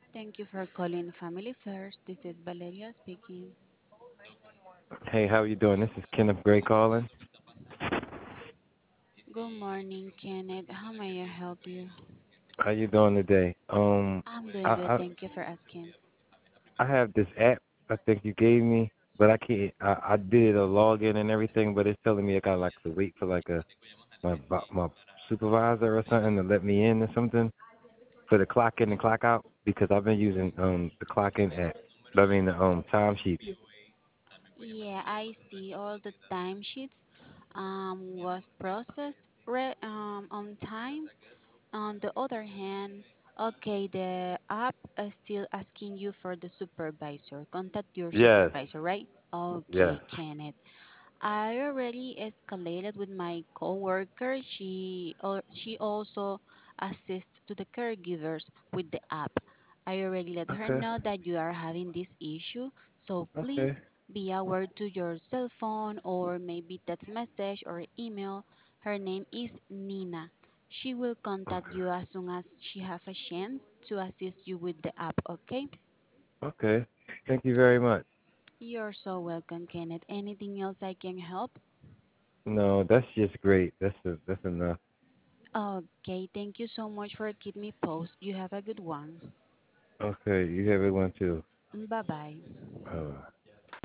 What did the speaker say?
Thank you for calling Family First. This is Valeria speaking. Hey, how you doing? This is Kenneth Gray calling. Good morning, Kenneth. How may I help you? How you doing today? I'm doing good. I Thank you for asking. I have this app I think you gave me, but I can't. I did a login and everything, but it's telling me I got like to wait for like a my supervisor or something to let me in or something for the clock in and clock out because I've been using the clock in app. I mean the time sheets. Yeah, I see all the timesheets was processed on time. On the other hand, okay, the app is still asking you for the supervisor. Contact your Yes, supervisor, right? yes. Okay, Kenneth. I already escalated with my coworker. She also assists to the caregivers with the app. I already let her Okay, know that you are having this issue, so okay, please be aware to your cell phone or maybe text message or email. Her name is Nina. She will contact you as soon as she have a chance to assist you with the app, okay? okay. Thank you very much. You're so welcome, Kenneth. Anything else I can help? No, that's just great. That's enough. Okay, thank you so much for keeping me posted. You have a good one. Okay, you have it one too. Bye bye. Bye.